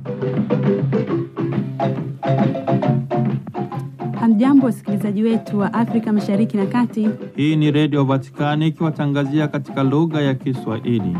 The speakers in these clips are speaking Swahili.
Hamjambo wasikilizaji wetu wa Afrika Mashariki na Kati. Hii ni Radio Vatikani ikiwatangazia katika lugha ya Kiswahili.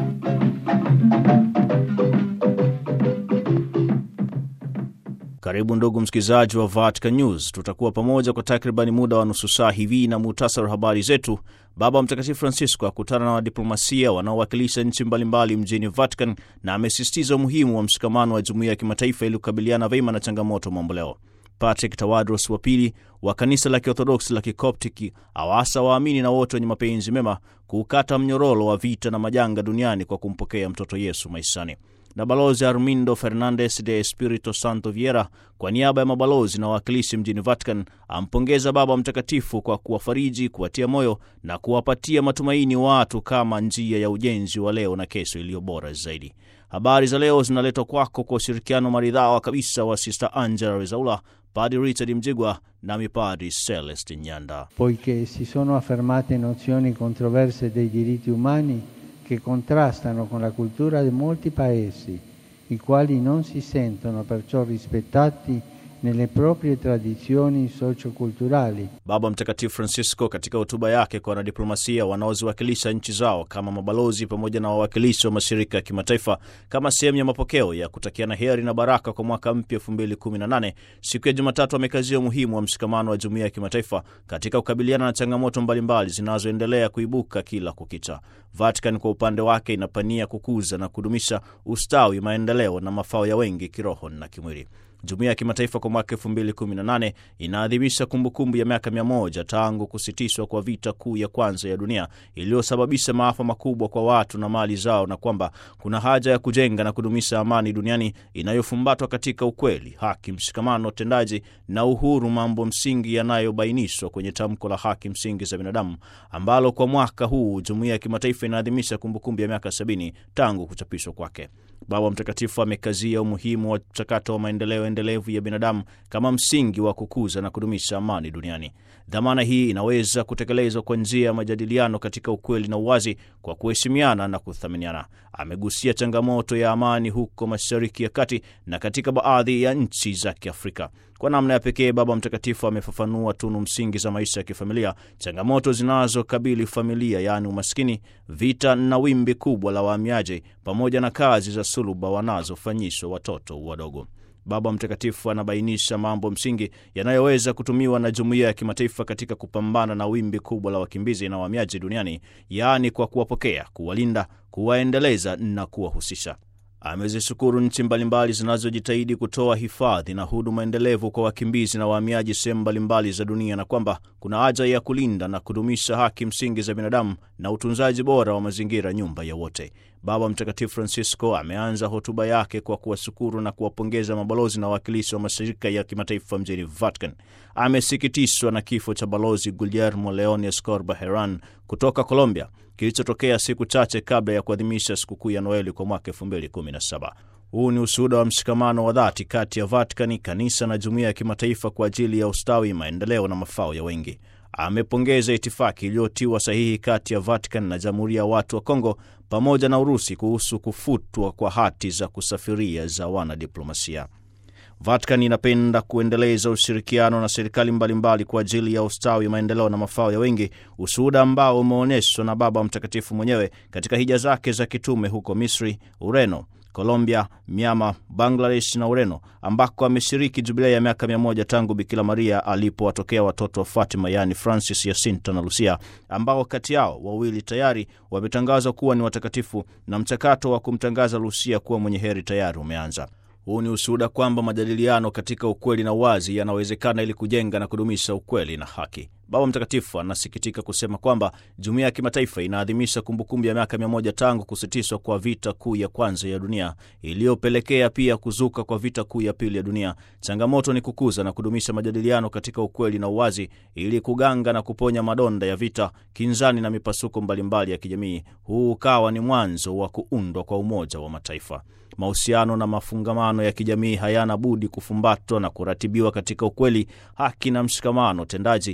Karibu ndugu msikilizaji wa Vatican News. Tutakuwa pamoja kwa takribani muda wa nusu saa hivi na muhtasari wa habari zetu. Baba Mtakatifu Francisco akutana na wadiplomasia wanaowakilisha nchi mbalimbali mjini Vatican na amesisitiza umuhimu wa mshikamano wa jumuiya ya kimataifa ili kukabiliana vyema na changamoto mamboleo. Patrick Tawadros wa pili wa kanisa la Kiorthodoksi la Kikoptiki awasa waamini na wote wenye mapenzi mema kukata mnyororo wa vita na majanga duniani kwa kumpokea mtoto Yesu maishani. Na balozi Armindo Fernandez de Espirito Santo Vieira kwa niaba ya mabalozi na wawakilishi mjini Vatican ampongeza Baba Mtakatifu kwa kuwafariji, kuwatia moyo na kuwapatia matumaini watu kama njia ya ujenzi wa leo na kesho iliyo bora zaidi. Habari za leo zinaletwa kwako kwa ushirikiano maridhawa kabisa wa Sister Angela Rezaula, Padre Richard Mjigwa na Padre Celeste Nyanda. Poiché si sono affermate nozioni controverse dei diritti umani che contrastano con la cultura di molti paesi, i quali non si sentono perciò rispettati nelle proprie tradizioni socioculturali. Baba Mtakatifu Francisco katika hotuba yake kwa wanadiplomasia wanaoziwakilisha nchi zao kama mabalozi pamoja na wawakilishi wa mashirika ya kimataifa kama sehemu ya mapokeo ya kutakiana heri na baraka kwa mwaka mpya 2018, siku ya Jumatatu amekazia umuhimu wa mshikamano wa jumuiya ya kimataifa katika kukabiliana na changamoto mbalimbali zinazoendelea kuibuka kila kukicha. Vatican kwa upande wake inapania kukuza na kudumisha ustawi, maendeleo na mafao ya wengi kiroho na kimwili. Jumuiya ya kimataifa kwa mwaka 2018 inaadhimisha kumbukumbu ya miaka 100 tangu kusitishwa kwa vita kuu ya kwanza ya dunia iliyosababisha maafa makubwa kwa watu na mali zao, na kwamba kuna haja ya kujenga na kudumisha amani duniani inayofumbatwa katika ukweli, haki, mshikamano tendaji na uhuru, mambo msingi yanayobainishwa kwenye tamko la haki msingi za binadamu ambalo kwa mwaka huu jumuiya ya kimataifa inaadhimisha kumbukumbu ya miaka 70 tangu kuchapishwa kwake. Baba Mtakatifu amekazia umuhimu wa mchakato wa maendeleo endelevu ya binadamu kama msingi wa kukuza na kudumisha amani duniani. Dhamana hii inaweza kutekelezwa kwa njia ya majadiliano katika ukweli na uwazi, kwa kuheshimiana na kuthaminiana. Amegusia changamoto ya amani huko Mashariki ya Kati na katika baadhi ya nchi za Kiafrika. Kwa namna ya pekee Baba Mtakatifu amefafanua tunu msingi za maisha ya kifamilia, changamoto zinazokabili familia, yaani umaskini, vita na wimbi kubwa la wahamiaji, pamoja na kazi za suluba wanazofanyishwa watoto wadogo. Baba Mtakatifu anabainisha mambo msingi yanayoweza kutumiwa na jumuiya ya kimataifa katika kupambana na wimbi kubwa la wakimbizi na wahamiaji duniani, yaani kwa kuwapokea, kuwalinda, kuwaendeleza na kuwahusisha. Amezishukuru nchi mbalimbali zinazojitahidi kutoa hifadhi na huduma endelevu kwa wakimbizi na wahamiaji sehemu mbalimbali za dunia, na kwamba kuna haja ya kulinda na kudumisha haki msingi za binadamu na utunzaji bora wa mazingira, nyumba ya wote. Baba Mtakatifu Francisco ameanza hotuba yake kwa kuwashukuru na kuwapongeza mabalozi na wawakilishi wa mashirika ya kimataifa mjini Vatican. Amesikitishwa na kifo cha balozi Guillermo León Escobar Herrán kutoka Colombia kilichotokea siku chache kabla ya kuadhimisha sikukuu ya Noeli kwa mwaka 2017. Huu ni ushuhuda wa mshikamano wa dhati kati ya Vatican, kanisa na jumuiya ya kimataifa kwa ajili ya ustawi, maendeleo na mafao ya wengi. Amepongeza itifaki iliyotiwa sahihi kati ya Vatican na Jamhuri ya Watu wa Kongo pamoja na Urusi kuhusu kufutwa kwa hati za kusafiria za wanadiplomasia. Vatican inapenda kuendeleza ushirikiano na serikali mbalimbali kwa ajili ya ustawi, maendeleo na mafao ya wengi, ushuhuda ambao umeonyeshwa na Baba Mtakatifu mwenyewe katika hija zake za kitume huko Misri, Ureno, Colombia, Myanmar, Bangladesh na Ureno, ambako ameshiriki jubilei ya miaka 100 tangu Bikira Maria alipowatokea watoto wa Fatima, yani Francis, Jacinta na Lucia, ambao kati yao wawili tayari wametangazwa kuwa ni watakatifu na mchakato wa kumtangaza Lucia kuwa mwenye heri tayari umeanza. Huu ni ushuhuda kwamba majadiliano katika ukweli na uwazi yanawezekana ili kujenga na kudumisha ukweli na haki. Baba Mtakatifu anasikitika kusema kwamba jumuiya ya kimataifa inaadhimisha kumbukumbu ya miaka 100 tangu kusitishwa kwa vita kuu ya kwanza ya dunia iliyopelekea pia kuzuka kwa vita kuu ya pili ya dunia. Changamoto ni kukuza na kudumisha majadiliano katika ukweli na uwazi ili kuganga na kuponya madonda ya vita, kinzani na mipasuko mbalimbali ya kijamii. Huu ukawa ni mwanzo wa kuundwa kwa Umoja wa Mataifa. Mahusiano na mafungamano ya kijamii hayana budi kufumbatwa na kuratibiwa katika ukweli, haki na mshikamano tendaji, kwa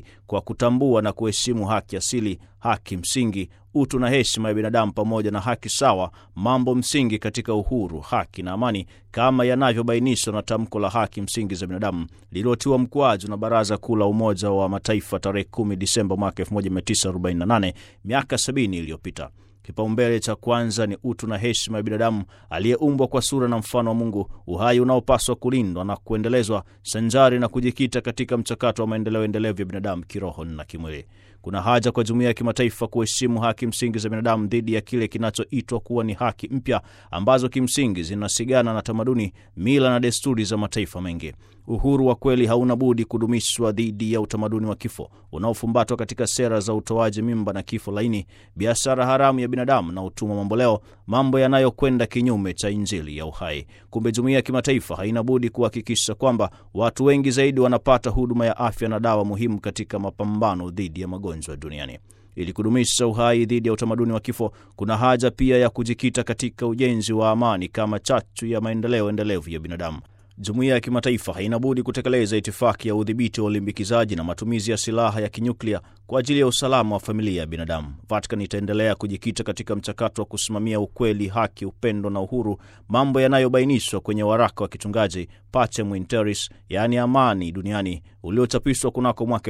kutambua na kuheshimu haki asili, haki msingi, utu na heshima ya binadamu pamoja na haki sawa, mambo msingi katika uhuru, haki na amani, kama yanavyobainishwa na tamko la haki msingi za binadamu lililotiwa mkwaju na Baraza Kuu la Umoja wa Mataifa tarehe 10 Disemba mwaka 1948, miaka 70 iliyopita. Kipaumbele cha kwanza ni utu na heshima ya binadamu aliyeumbwa kwa sura na mfano wa Mungu, uhai unaopaswa kulindwa na kuendelezwa sanjari na kujikita katika mchakato wa maendeleo endelevu ya binadamu kiroho na kimwili. Kuna haja kwa jumuiya ya kimataifa kuheshimu haki msingi za binadamu dhidi ya kile kinachoitwa kuwa ni haki mpya ambazo kimsingi zinasigana na tamaduni, mila na desturi za mataifa mengi. Uhuru wa kweli hauna budi kudumishwa dhidi ya utamaduni wa kifo unaofumbatwa katika sera za utoaji mimba na kifo laini, biashara haramu ya binadamu na utumwa mamboleo, mambo yanayokwenda kinyume cha Injili ya uhai. Kumbe jumuiya ya kimataifa haina budi kuhakikisha kwamba watu wengi zaidi wanapata huduma ya afya na dawa muhimu katika mapambano dhidi ya magonjwa duniani. Ili kudumisha uhai dhidi ya utamaduni wa kifo, kuna haja pia ya kujikita katika ujenzi wa amani kama chachu ya maendeleo endelevu ya binadamu. Jumuiya ya kimataifa haina budi kutekeleza itifaki ya udhibiti wa ulimbikizaji na matumizi ya silaha ya kinyuklia kwa ajili ya usalama wa familia ya binadamu. Vatican itaendelea kujikita katika mchakato wa kusimamia ukweli, haki, upendo na uhuru, mambo yanayobainishwa kwenye waraka wa kichungaji Pacem in Terris, yaani amani duniani, uliochapishwa kunako mwaka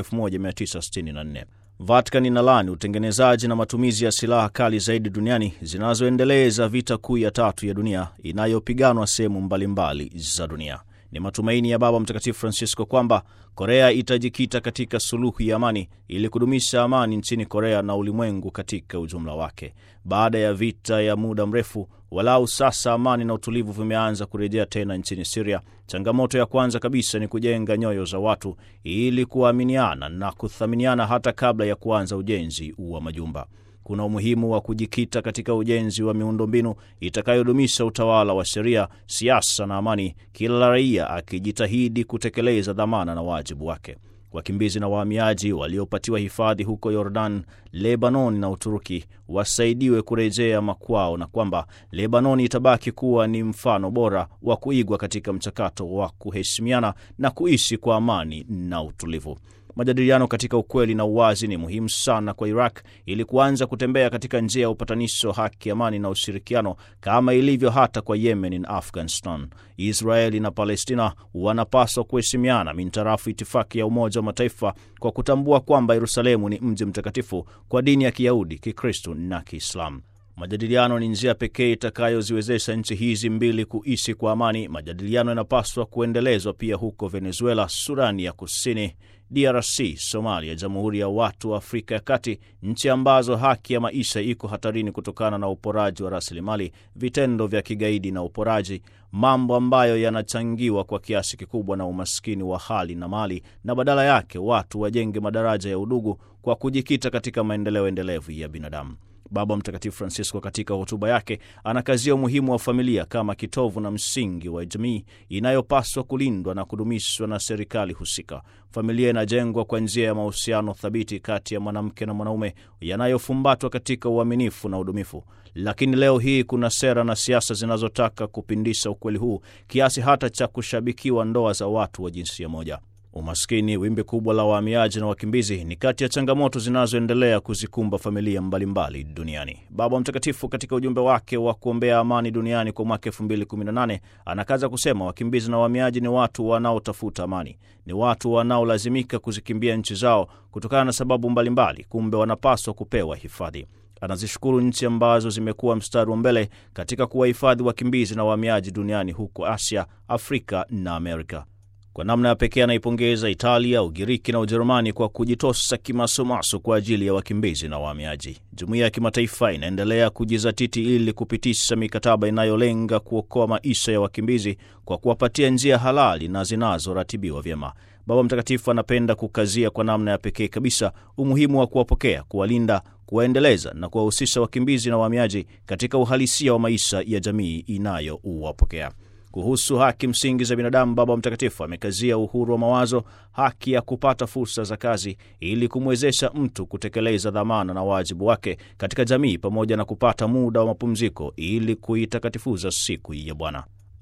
1964. Vatican inalaani utengenezaji na matumizi ya silaha kali zaidi duniani zinazoendeleza vita kuu ya 3 ya dunia inayopiganwa sehemu mbalimbali za dunia. Ni matumaini ya Baba Mtakatifu Francisco kwamba Korea itajikita katika suluhu ya amani ili kudumisha amani nchini Korea na ulimwengu katika ujumla wake. Baada ya vita ya muda mrefu, walau sasa amani na utulivu vimeanza kurejea tena nchini Syria. Changamoto ya kwanza kabisa ni kujenga nyoyo za watu ili kuaminiana na kuthaminiana hata kabla ya kuanza ujenzi wa majumba. Kuna umuhimu wa kujikita katika ujenzi wa miundombinu itakayodumisha utawala wa sheria, siasa na amani, kila raia akijitahidi kutekeleza dhamana na wajibu wake. Wakimbizi na wahamiaji waliopatiwa hifadhi huko Jordan, Lebanon na Uturuki wasaidiwe kurejea makwao, na kwamba Lebanon itabaki kuwa ni mfano bora wa kuigwa katika mchakato wa kuheshimiana na kuishi kwa amani na utulivu. Majadiliano katika ukweli na uwazi ni muhimu sana kwa Iraq ili kuanza kutembea katika njia ya upatanisho, haki, amani na ushirikiano kama ilivyo hata kwa Yemen na Afghanistan. Israeli na Palestina wanapaswa kuheshimiana mintarafu itifaki ya Umoja wa Mataifa kwa kutambua kwamba Yerusalemu ni mji mtakatifu kwa dini ya Kiyahudi, Kikristo na Kiislamu. Majadiliano ni njia pekee itakayoziwezesha nchi hizi mbili kuishi kwa amani. Majadiliano yanapaswa kuendelezwa pia huko Venezuela, Sudani ya Kusini, DRC, Somalia, Jamhuri ya Watu wa Afrika ya Kati, nchi ambazo haki ya maisha iko hatarini kutokana na uporaji wa rasilimali, vitendo vya kigaidi na uporaji, mambo ambayo yanachangiwa kwa kiasi kikubwa na umaskini wa hali na mali, na badala yake watu wajenge madaraja ya udugu kwa kujikita katika maendeleo endelevu ya binadamu. Baba Mtakatifu Francisco katika hotuba yake anakazia umuhimu wa familia kama kitovu na msingi wa jamii inayopaswa kulindwa na kudumishwa na serikali husika. Familia inajengwa kwa njia ya mahusiano thabiti kati ya mwanamke na mwanaume yanayofumbatwa katika uaminifu na udumifu. Lakini leo hii kuna sera na siasa zinazotaka kupindisha ukweli huu kiasi hata cha kushabikiwa ndoa za watu wa jinsia moja. Umaskini, wimbi kubwa la wahamiaji na wakimbizi ni kati ya changamoto zinazoendelea kuzikumba familia mbalimbali duniani. Baba Mtakatifu katika ujumbe wake wa kuombea amani duniani kwa mwaka 2018 anakaza kusema wakimbizi na wahamiaji ni watu wanaotafuta amani, ni watu wanaolazimika kuzikimbia nchi zao kutokana na sababu mbalimbali, kumbe wanapaswa kupewa hifadhi. Anazishukuru nchi ambazo zimekuwa mstari wa mbele katika kuwahifadhi wakimbizi na wahamiaji duniani huko Asia, Afrika na Amerika. Kwa namna ya pekee anaipongeza Italia, Ugiriki na Ujerumani kwa kujitosa kimasomaso kwa ajili ya wakimbizi na wahamiaji. Jumuiya ya kimataifa inaendelea kujizatiti ili kupitisha mikataba inayolenga kuokoa maisha ya wakimbizi kwa kuwapatia njia halali na zinazoratibiwa vyema. Baba Mtakatifu anapenda kukazia kwa namna ya pekee kabisa umuhimu wa kuwapokea, kuwalinda, kuwaendeleza na kuwahusisha wakimbizi na wahamiaji katika uhalisia wa maisha ya jamii inayowapokea. Kuhusu haki msingi za binadamu, Baba Mtakatifu amekazia uhuru wa mawazo, haki ya kupata fursa za kazi ili kumwezesha mtu kutekeleza dhamana na wajibu wake katika jamii, pamoja na kupata muda wa mapumziko ili kuitakatifuza siku ya Bwana.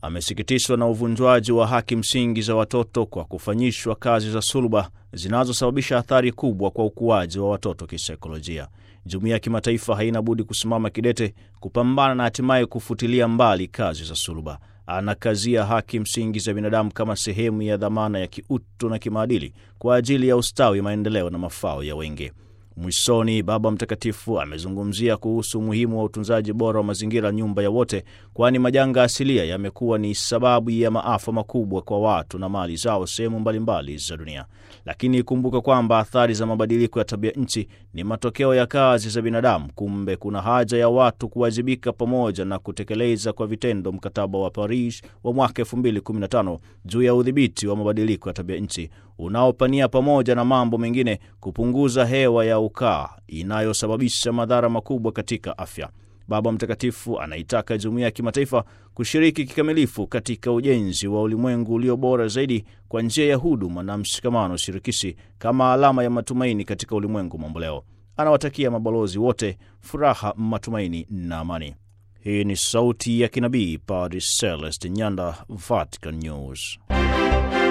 amesikitishwa na uvunjwaji wa haki msingi za watoto kwa kufanyishwa kazi za suluba zinazosababisha athari kubwa kwa ukuaji wa watoto kisaikolojia. Jumuiya ya kimataifa haina budi kusimama kidete kupambana na hatimaye kufutilia mbali kazi za suluba. Anakazia haki msingi za binadamu kama sehemu ya dhamana ya kiutu na kimaadili kwa ajili ya ustawi, maendeleo na mafao ya wengi. Mwishoni, Baba Mtakatifu amezungumzia kuhusu umuhimu wa utunzaji bora wa mazingira, nyumba ya wote, kwani majanga asilia yamekuwa ni sababu ya maafa makubwa kwa watu na mali zao sehemu mbalimbali za dunia. Lakini ikumbuke kwamba athari za mabadiliko ya tabia nchi ni matokeo ya kazi za binadamu. Kumbe kuna haja ya watu kuwajibika pamoja na kutekeleza kwa vitendo mkataba wa Paris wa mwaka 2015 juu ya udhibiti wa mabadiliko ya tabia nchi, unaopania pamoja na mambo mengine kupunguza hewa ya ukaa inayosababisha madhara makubwa katika afya. Baba Mtakatifu anaitaka jumuiya ya kimataifa kushiriki kikamilifu katika ujenzi wa ulimwengu ulio bora zaidi kwa njia ya huduma na mshikamano shirikishi kama alama ya matumaini katika ulimwengu mamboleo. Anawatakia mabalozi wote furaha, matumaini na amani. Hii ni sauti ya kinabii, Padre Celeste Nyanda, Vatican News.